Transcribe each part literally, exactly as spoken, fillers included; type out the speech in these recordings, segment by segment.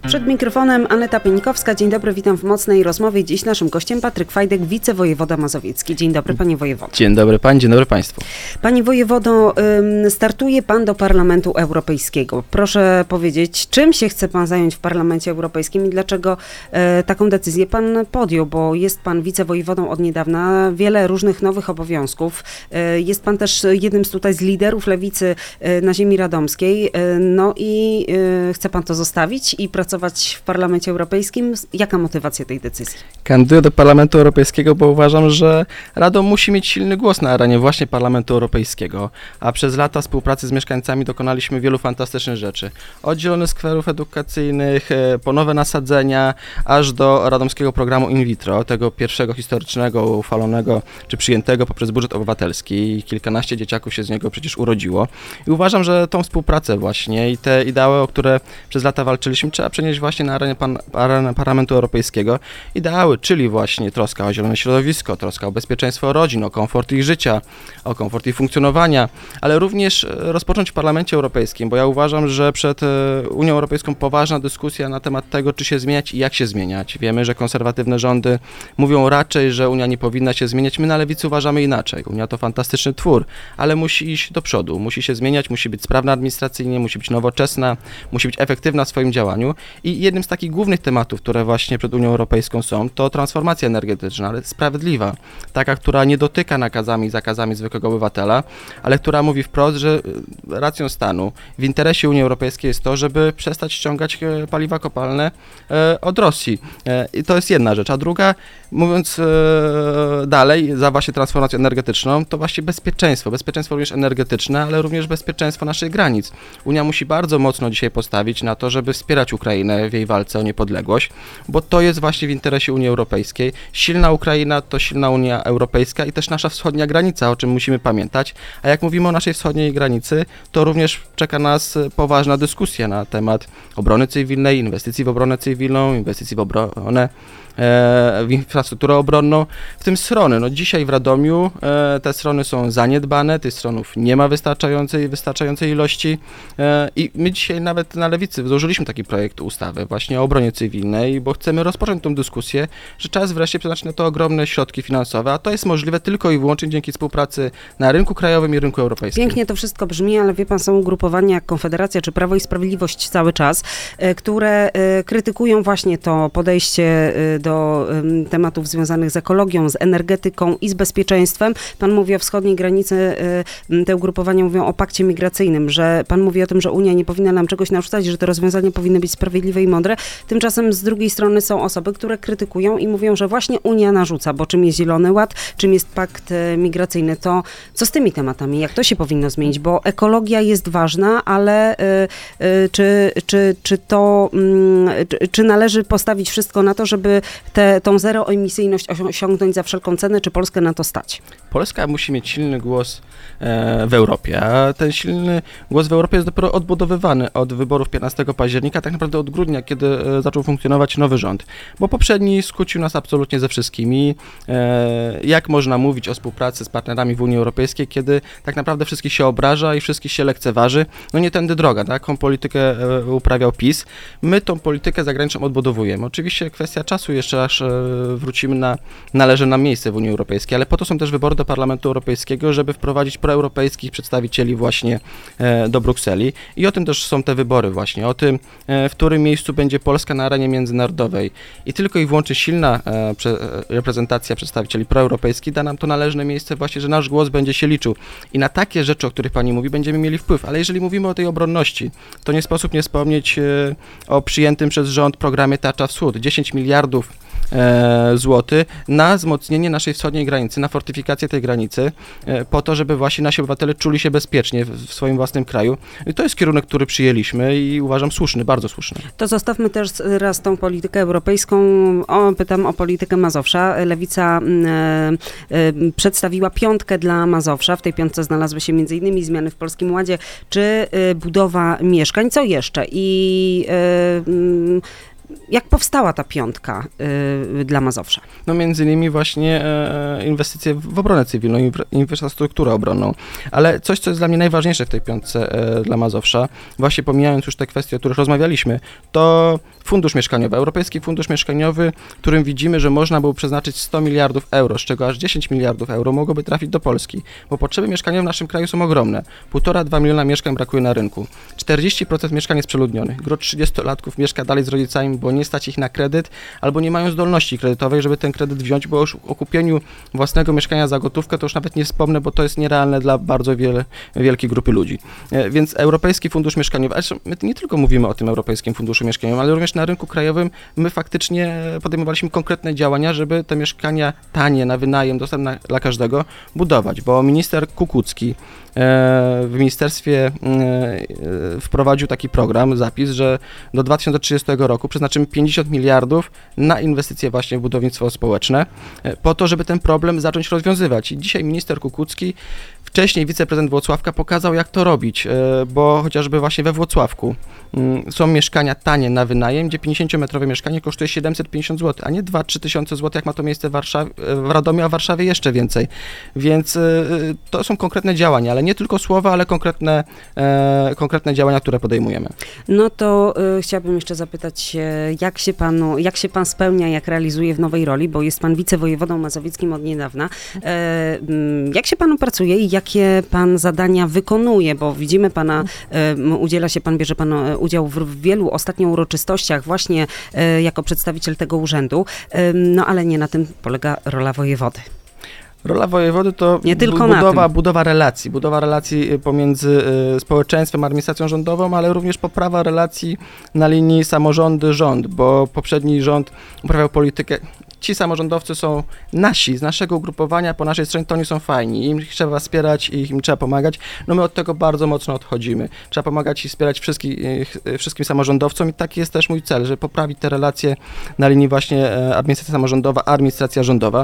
Przed mikrofonem Aneta Pieńkowska. Dzień dobry, witam w Mocnej Rozmowie. Dziś naszym gościem Patryk Fajdek, wicewojewoda mazowiecki. Dzień dobry, panie wojewodo. Dzień dobry pani, dzień dobry państwu. Panie wojewodo, startuje pan do Parlamentu Europejskiego. Proszę powiedzieć, czym się chce pan zająć w Parlamencie Europejskim i dlaczego taką decyzję pan podjął, bo jest pan wicewojewodą od niedawna, wiele różnych nowych obowiązków. Jest pan też jednym z tutaj z liderów lewicy na ziemi radomskiej. No i chce pan to zostawić i pracować w Parlamencie Europejskim. Jaka motywacja tej decyzji? Kandyduję do Parlamentu Europejskiego, bo uważam, że Radom musi mieć silny głos na arenie właśnie Parlamentu Europejskiego, a przez lata współpracy z mieszkańcami dokonaliśmy wielu fantastycznych rzeczy. Od zielonych skwerów edukacyjnych, po nowe nasadzenia, aż do radomskiego programu in vitro, tego pierwszego historycznego, uchwalonego czy przyjętego poprzez budżet obywatelski. Kilkanaście dzieciaków się z niego przecież urodziło. I uważam, że tą współpracę właśnie i te ideały, o które przez lata walczyliśmy, trzeba przenieść właśnie na arenę, pan, arenę Parlamentu Europejskiego. Ideały, czyli właśnie troska o zielone środowisko, troska o bezpieczeństwo rodzin, o komfort ich życia, o komfort ich funkcjonowania, ale również rozpocząć w Parlamencie Europejskim, bo ja uważam, że przed Unią Europejską poważna dyskusja na temat tego, czy się zmieniać i jak się zmieniać. Wiemy, że konserwatywne rządy mówią raczej, że Unia nie powinna się zmieniać. My na lewicy uważamy inaczej. Unia to fantastyczny twór, ale musi iść do przodu, musi się zmieniać, musi być sprawna administracyjnie, musi być nowoczesna, musi być efektywna w swoim działaniu. I jednym z takich głównych tematów, które właśnie przed Unią Europejską są, to transformacja energetyczna, ale sprawiedliwa. Taka, która nie dotyka nakazami i zakazami zwykłego obywatela, ale która mówi wprost, że racją stanu w interesie Unii Europejskiej jest to, żeby przestać ściągać paliwa kopalne od Rosji. I to jest jedna rzecz. A druga, mówiąc dalej, za właśnie transformacją energetyczną, to właśnie bezpieczeństwo. Bezpieczeństwo również energetyczne, ale również bezpieczeństwo naszych granic. Unia musi bardzo mocno dzisiaj postawić na to, żeby wspierać Ukrainę w jej walce o niepodległość, bo to jest właśnie w interesie Unii Europejskiej. Silna Ukraina to silna Unia Europejska i też nasza wschodnia granica, o czym musimy pamiętać. A jak mówimy o naszej wschodniej granicy, to również czeka nas poważna dyskusja na temat obrony cywilnej, inwestycji w obronę cywilną, inwestycji w obronę, w infrastrukturę obronną, w tym schrony. No dzisiaj w Radomiu e, te schrony są zaniedbane, tych schronów nie ma wystarczającej, wystarczającej ilości e, i my dzisiaj nawet na lewicy złożyliśmy taki projekt ustawy właśnie o obronie cywilnej, bo chcemy rozpocząć tą dyskusję, że czas wreszcie przeznaczyć na to ogromne środki finansowe, a to jest możliwe tylko i wyłącznie dzięki współpracy na rynku krajowym i rynku europejskim. Pięknie to wszystko brzmi, ale wie pan, są ugrupowania jak Konfederacja czy Prawo i Sprawiedliwość cały czas, e, które e, krytykują właśnie to podejście e, do do tematów związanych z ekologią, z energetyką i z bezpieczeństwem. Pan mówi o wschodniej granicy, te ugrupowania mówią o pakcie migracyjnym, że pan mówi o tym, że Unia nie powinna nam czegoś narzucać, że te rozwiązania powinny być sprawiedliwe i mądre. Tymczasem z drugiej strony są osoby, które krytykują i mówią, że właśnie Unia narzuca, bo czym jest Zielony Ład, czym jest pakt migracyjny, to co z tymi tematami? Jak to się powinno zmienić? Bo ekologia jest ważna, ale y, y, czy, czy, czy to, y, czy, czy należy postawić wszystko na to, żeby Te, tą zeroemisyjność osiągnąć za wszelką cenę, czy Polskę na to stać? Polska musi mieć silny głos e, w Europie, a ten silny głos w Europie jest dopiero odbudowywany od wyborów piętnastego października, tak naprawdę od grudnia, kiedy e, zaczął funkcjonować nowy rząd, bo poprzedni skłócił nas absolutnie ze wszystkimi. E, jak można mówić o współpracy z partnerami w Unii Europejskiej, kiedy tak naprawdę wszystkich się obraża i wszystkich się lekceważy? No nie tędy droga, taką politykę e, uprawiał PiS. My tą politykę zagraniczną odbudowujemy. Oczywiście kwestia czasu jeszcze aż wrócimy na, należy nam miejsce w Unii Europejskiej, ale po to są też wybory do Parlamentu Europejskiego, żeby wprowadzić proeuropejskich przedstawicieli właśnie e, do Brukseli i o tym też są te wybory właśnie, o tym, e, w którym miejscu będzie Polska na arenie międzynarodowej i tylko i wyłącznie silna e, prze, reprezentacja przedstawicieli proeuropejskich da nam to należne miejsce właśnie, że nasz głos będzie się liczył i na takie rzeczy, o których pani mówi, będziemy mieli wpływ, ale jeżeli mówimy o tej obronności, to nie sposób nie wspomnieć e, o przyjętym przez rząd programie Tarcza Wschód, dziesięć miliardów e, złotych na wzmocnienie naszej wschodniej granicy, na fortyfikację tej granicy, e, po to, żeby właśnie nasi obywatele czuli się bezpiecznie w, w swoim własnym kraju. I to jest kierunek, który przyjęliśmy i uważam słuszny, bardzo słuszny. To zostawmy też raz tą politykę europejską. O, pytam o politykę Mazowsza. Lewica e, e, przedstawiła piątkę dla Mazowsza. W tej piątce znalazły się między innymi zmiany w Polskim Ładzie, czy e, budowa mieszkań. Co jeszcze? I e, jak powstała ta piątka y, dla Mazowsza? No między innymi właśnie e, inwestycje w obronę cywilną, infra, infrastrukturę obronną. Ale coś, co jest dla mnie najważniejsze w tej piątce e, dla Mazowsza, właśnie pomijając już te kwestie, o których rozmawialiśmy, to fundusz mieszkaniowy, Europejski Fundusz Mieszkaniowy, którym widzimy, że można było przeznaczyć sto miliardów euro, z czego aż dziesięć miliardów euro mogłoby trafić do Polski, bo potrzeby mieszkaniowe w naszym kraju są ogromne. Półtora, dwa miliona mieszkań brakuje na rynku. czterdzieści procent mieszkań jest przeludnionych. Gro trzydziestolatków mieszka dalej z rodzicami, bo nie stać ich na kredyt, albo nie mają zdolności kredytowej, żeby ten kredyt wziąć, bo już o kupieniu własnego mieszkania za gotówkę to już nawet nie wspomnę, bo to jest nierealne dla bardzo wiele, wielkiej grupy ludzi. E, więc Europejski Fundusz Mieszkaniowy, ale my nie tylko mówimy o tym Europejskim Funduszu Mieszkaniowym, ale również na rynku krajowym my faktycznie podejmowaliśmy konkretne działania, żeby te mieszkania tanie, na wynajem, dostępne dla każdego budować, bo minister Kukucki w ministerstwie wprowadził taki program, zapis, że do dwa tysiące trzydziestego roku przeznaczymy pięćdziesiąt miliardów na inwestycje właśnie w budownictwo społeczne, po to, żeby ten problem zacząć rozwiązywać. I dzisiaj minister Kukucki, wcześniej wiceprezydent Włocławka pokazał, jak to robić, bo chociażby właśnie we Włocławku są mieszkania tanie na wynajem, gdzie pięćdziesięciometrowe mieszkanie kosztuje siedemset pięćdziesiąt złotych, a nie dwa trzy tysiące złotych, jak ma to miejsce w, Warszawie, w Radomiu, a w Warszawie jeszcze więcej. Więc to są konkretne działania, ale nie tylko słowa, ale konkretne, e, konkretne działania, które podejmujemy. No to y, chciałabym jeszcze zapytać, y, jak się panu, jak się pan spełnia, jak realizuje w nowej roli, bo jest pan wicewojewodą mazowieckim od niedawna. E, y, jak się panu pracuje i jakie pan zadania wykonuje, bo widzimy pana, y, udziela się pan, bierze pan udział w wielu ostatnio uroczystościach właśnie y, jako przedstawiciel tego urzędu, y, no ale nie na tym polega rola wojewody. Rola wojewody to Nie tylko budowa, budowa relacji, budowa relacji pomiędzy y, społeczeństwem, administracją rządową, ale również poprawa relacji na linii samorządy-rząd, bo poprzedni rząd uprawiał politykę. Ci samorządowcy są nasi, z naszego ugrupowania, po naszej stronie to oni są fajni, im trzeba wspierać i im trzeba pomagać. No my od tego bardzo mocno odchodzimy. Trzeba pomagać i wspierać wszystkich, wszystkim samorządowcom i taki jest też mój cel, żeby poprawić te relacje na linii właśnie administracja samorządowa, administracja rządowa.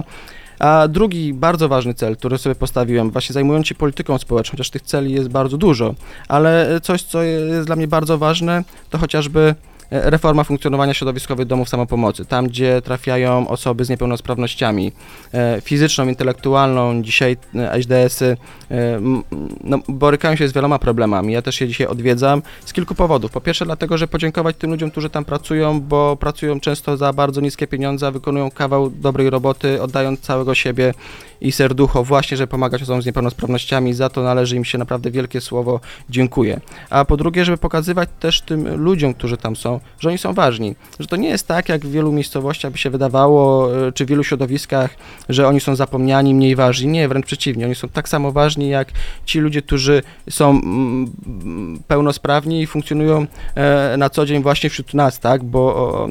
A drugi bardzo ważny cel, który sobie postawiłem, właśnie zajmując się polityką społeczną, chociaż tych celi jest bardzo dużo, ale coś, co jest dla mnie bardzo ważne, to chociażby reforma funkcjonowania środowiskowych domów samopomocy. Tam, gdzie trafiają osoby z niepełnosprawnościami e, fizyczną, intelektualną, dzisiaj H D S-y e, no, borykają się z wieloma problemami. Ja też je dzisiaj odwiedzam z kilku powodów. Po pierwsze dlatego, że podziękować tym ludziom, którzy tam pracują, bo pracują często za bardzo niskie pieniądze, a wykonują kawał dobrej roboty, oddając całego siebie i serducho właśnie, żeby pomagać osobom z niepełnosprawnościami. Za to należy im się naprawdę wielkie słowo dziękuję. A po drugie, żeby pokazywać też tym ludziom, którzy tam są, że oni są ważni, że to nie jest tak, jak w wielu miejscowościach by się wydawało, czy w wielu środowiskach, że oni są zapomniani, mniej ważni. Nie, wręcz przeciwnie, oni są tak samo ważni, jak ci ludzie, którzy są mm, pełnosprawni i funkcjonują e, na co dzień właśnie wśród nas, tak, bo o,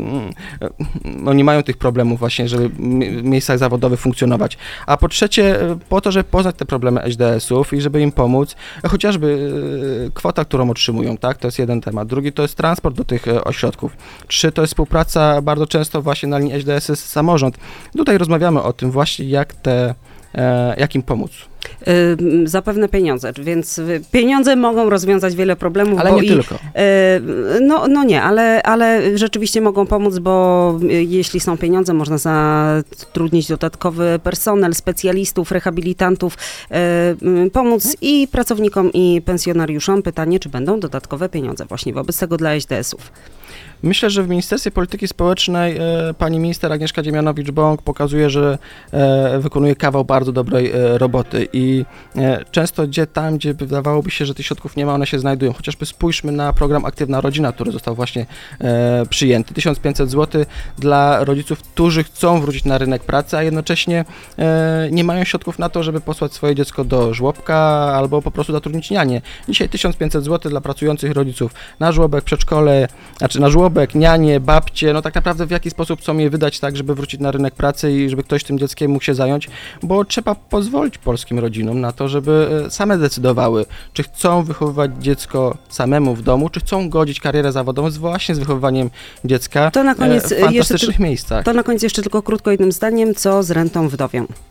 mm, oni mają tych problemów właśnie, żeby w miejscach zawodowych funkcjonować. A po trzecie, po to, żeby poznać te problemy H D S-ów i żeby im pomóc, chociażby e, kwota, którą otrzymują, tak, to jest jeden temat. Drugi to jest transport do tych e, ośrodków. Trzy, to jest współpraca bardzo często właśnie na linii H D S-y z samorząd. Tutaj rozmawiamy o tym właśnie, jak te, e, jak im pomóc. Yy, zapewne pieniądze, więc pieniądze mogą rozwiązać wiele problemów. Ale bo nie i, tylko. Yy, no, no nie, ale, ale rzeczywiście mogą pomóc, bo jeśli są pieniądze, można zatrudnić dodatkowy personel, specjalistów, rehabilitantów, yy, pomóc i pracownikom, i pensjonariuszom. Pytanie, czy będą dodatkowe pieniądze właśnie wobec tego dla H D S-ów. Myślę, że w Ministerstwie Polityki Społecznej e, pani minister Agnieszka Dziemianowicz-Bąk pokazuje, że e, wykonuje kawał bardzo dobrej e, roboty i e, często gdzie tam, gdzie wydawałoby się, że tych środków nie ma, one się znajdują. Chociażby spójrzmy na program Aktywna Rodzina, który został właśnie e, przyjęty. tysiąc pięćset złotych dla rodziców, którzy chcą wrócić na rynek pracy, a jednocześnie e, nie mają środków na to, żeby posłać swoje dziecko do żłobka albo po prostu zatrudnić nianię. Dzisiaj tysiąc pięćset złotych dla pracujących rodziców na żłobek, przedszkole, znaczy na żłobek, nianie, babcie, no tak naprawdę w jaki sposób chcą je wydać tak, żeby wrócić na rynek pracy i żeby ktoś tym dzieckiem mógł się zająć, bo trzeba pozwolić polskim rodzinom na to, żeby same decydowały, czy chcą wychowywać dziecko samemu w domu, czy chcą godzić karierę zawodową z właśnie z wychowywaniem dziecka to na koniec w fantastycznych jeszcze, miejscach. To na koniec jeszcze tylko krótko jednym zdaniem, co z rentą wdowią?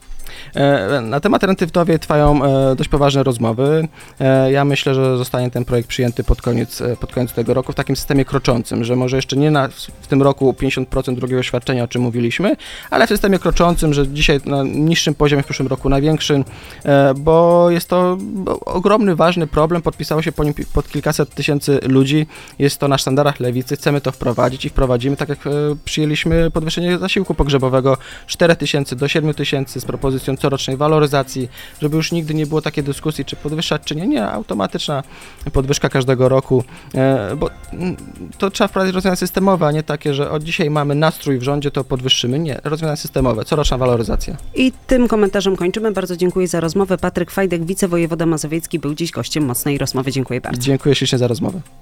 E, Na temat renty wdowiej trwają e, dość poważne rozmowy. E, Ja myślę, że zostanie ten projekt przyjęty pod koniec, e, pod koniec tego roku w takim systemie kroczącym, że może jeszcze nie na, w tym roku pięćdziesiąt procent drugiego świadczenia, o czym mówiliśmy, ale w systemie kroczącym, że dzisiaj na niższym poziomie, w przyszłym roku na większym, e, bo jest to ogromny, ważny problem. Podpisało się po nim pod kilkaset tysięcy ludzi. Jest to na sztandarach lewicy. Chcemy to wprowadzić i wprowadzimy, tak jak e, przyjęliśmy podwyższenie zasiłku pogrzebowego cztery tysiące do siedmiu tysięcy z propozycją corocznej waloryzacji, żeby już nigdy nie było takiej dyskusji, czy podwyższać, czy nie. Nie, automatyczna podwyżka każdego roku, e, bo mm, to trzeba wprowadzić rozwiązania systemowe, a nie takie, że od dzisiaj mamy nastrój w rządzie, to podwyższymy. Nie, rozwiązania systemowe, coroczna waloryzacja. I tym komentarzem kończymy. Bardzo dziękuję za rozmowę. Patryk Fajdek, wicewojewoda mazowiecki, był dziś gościem Mocnej Rozmowy. Dziękuję bardzo. Dziękuję ślicznie za rozmowę.